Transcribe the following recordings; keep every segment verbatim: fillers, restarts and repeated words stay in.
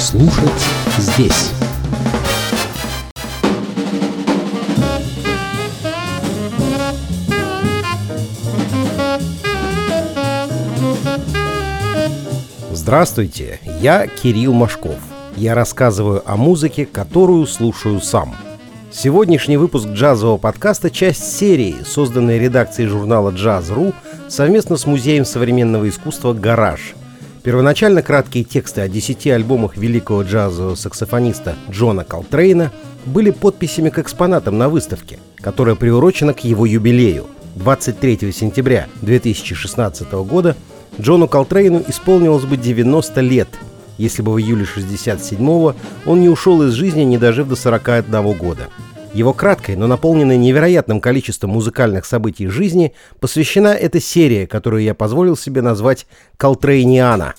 Слушать здесь. Здравствуйте, я Кирилл Машков. Я рассказываю о музыке, которую слушаю сам. Сегодняшний выпуск джазового подкаста — часть серии, созданной редакцией журнала джаз точка ру совместно с Музеем современного искусства «Гараж». Первоначально краткие тексты о десяти альбомах великого джазового саксофониста Джона Колтрейна были подписями к экспонатам на выставке, которая приурочена к его юбилею. двадцать третьего сентября две тысячи шестнадцатого года Джону Колтрейну исполнилось бы девяносто лет, если бы в июле шестьдесят седьмого он не ушел из жизни, не дожив до сорока одного года. Его краткой, но наполненной невероятным количеством музыкальных событий жизни посвящена эта серия, которую я позволил себе назвать «Колтрейниана».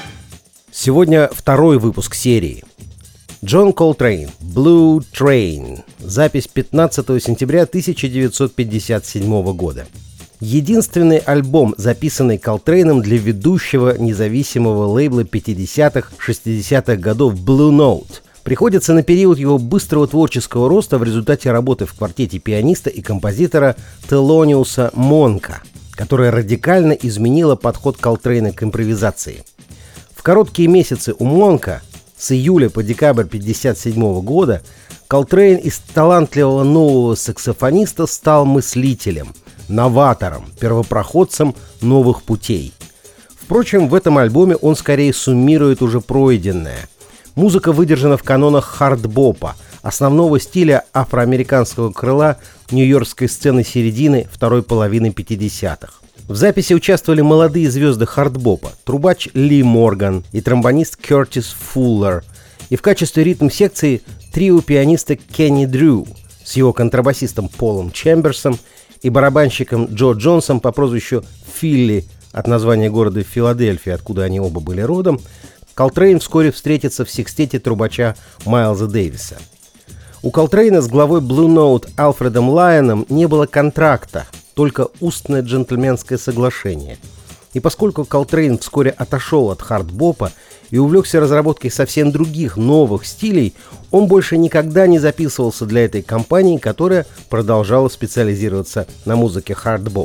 Сегодня второй выпуск серии. Джон Колтрейн, Blue Train. Запись пятнадцатого сентября тысяча девятьсот пятьдесят седьмого года. Единственный альбом, записанный Колтрейном для ведущего независимого лейбла пятидесятых-шестидесятых годов Blue Note, приходится на период его быстрого творческого роста в результате работы в квартете пианиста и композитора Телониуса Монка, которая радикально изменила подход Колтрейна к импровизации. В короткие месяцы у Монка, с июля по декабрь пятьдесят седьмого года, Колтрейн из талантливого нового саксофониста стал мыслителем, новатором, первопроходцем новых путей. Впрочем, в этом альбоме он скорее суммирует уже пройденное. Музыка выдержана в канонах хард-бопа, основного стиля афроамериканского крыла нью-йоркской сцены середины второй половины пятидесятых. В записи участвовали молодые звезды хард-бопа, трубач Ли Морган и тромбонист Кертис Фуллер, и в качестве ритм-секции трио пианиста Кенни Дрю с его контрабасистом Полом Чемберсом и барабанщиком Джо Джонсом по прозвищу Филли от названия города Филадельфия, откуда они оба были родом. Колтрейн вскоре встретится в секстете трубача Майлза Дэвиса. У Колтрейна с главой Blue Note Альфредом Лайоном не было контракта, только устное джентльменское соглашение. И поскольку Колтрейн вскоре отошел от хард-бопа и увлекся разработкой совсем других новых стилей, он больше никогда не записывался для этой компании, которая продолжала специализироваться на музыке хард-боп.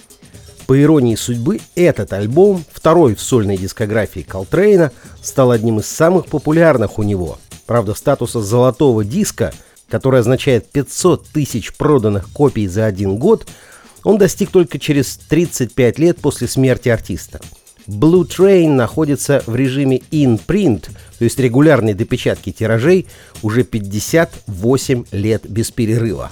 По иронии судьбы, этот альбом, второй в сольной дискографии Колтрейна, стал одним из самых популярных у него. Правда, статуса золотого диска, который означает пятьсот тысяч проданных копий за один год, он достиг только через тридцать пять лет после смерти артиста. Blue Train находится в режиме in-print, то есть регулярной допечатки тиражей, уже пятьдесят восемь лет без перерыва.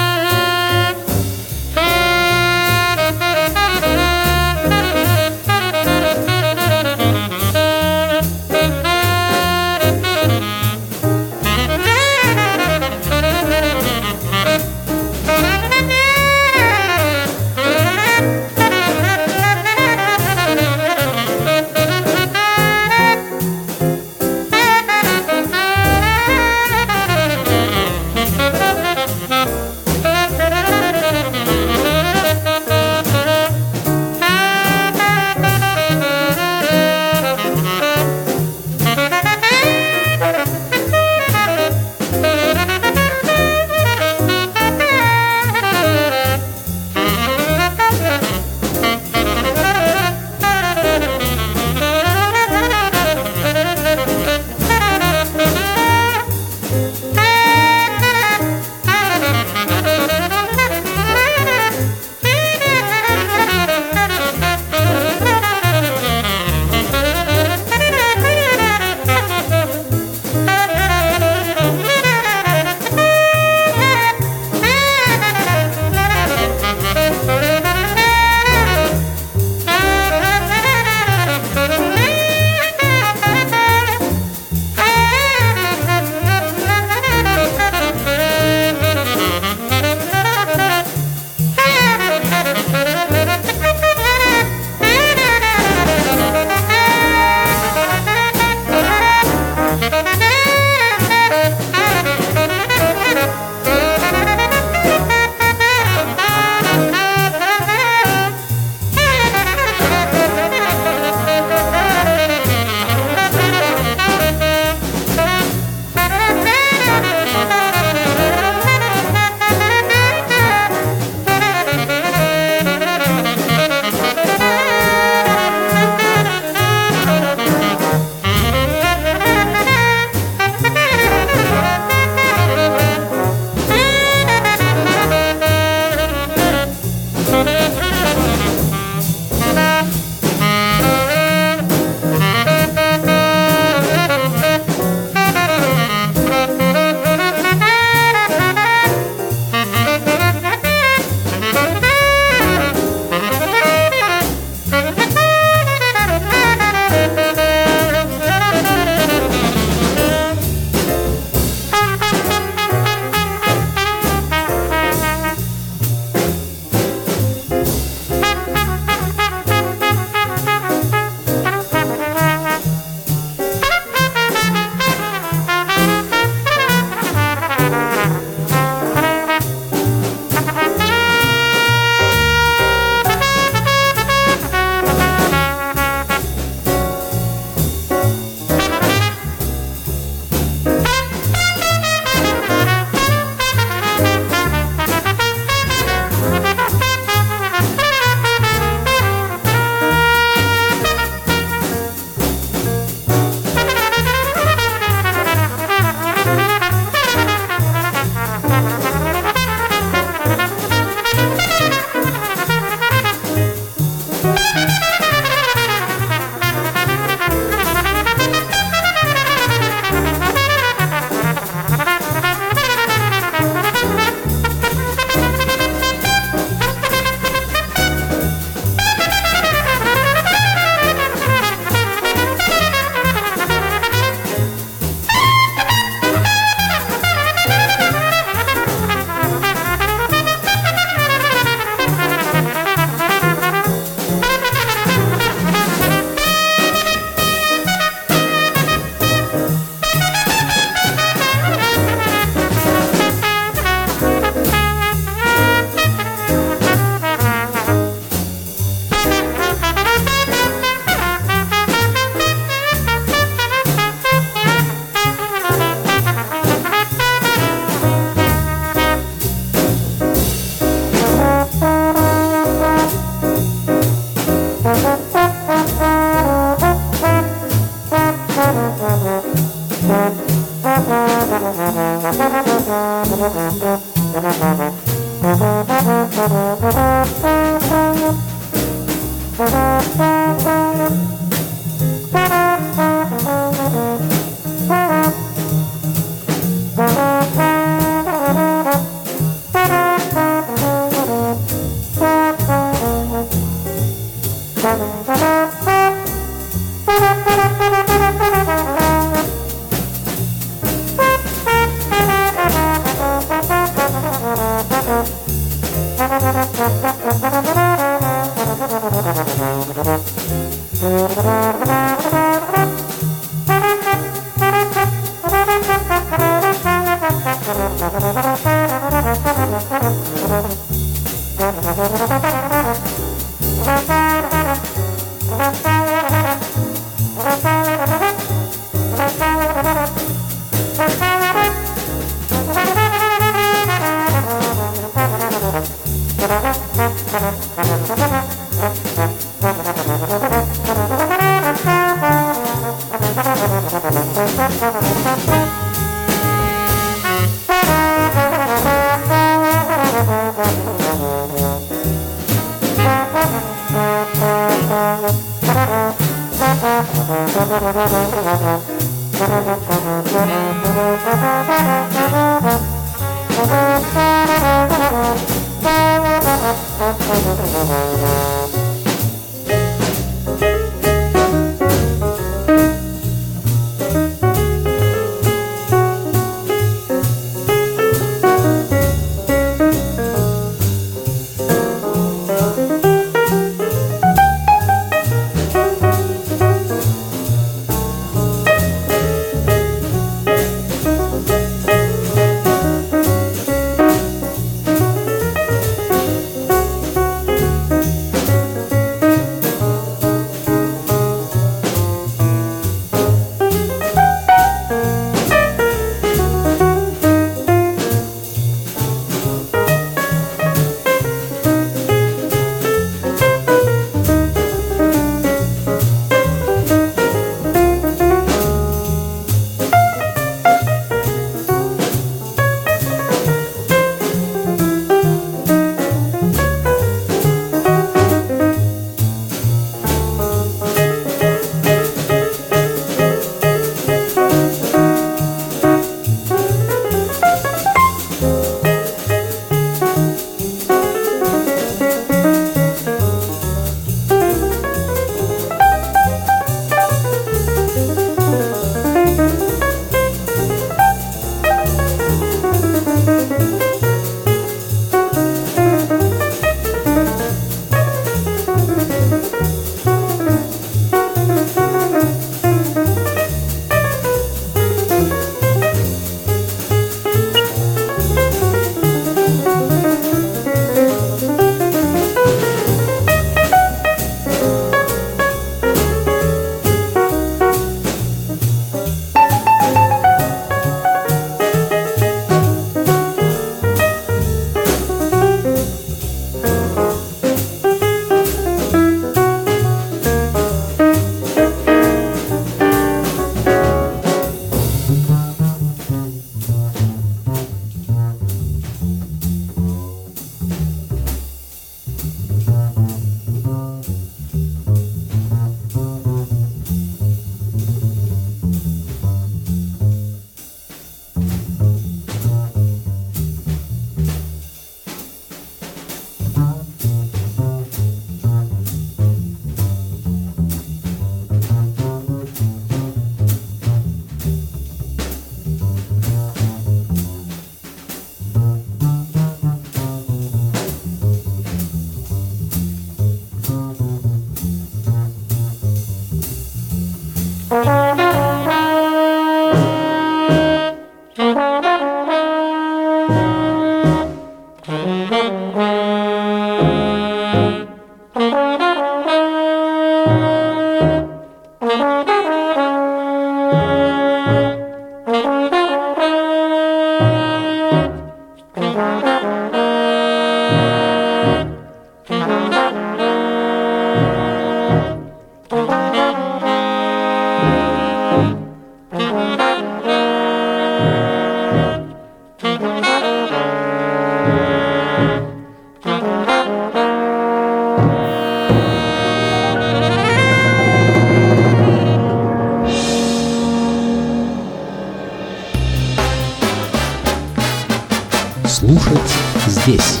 здесь.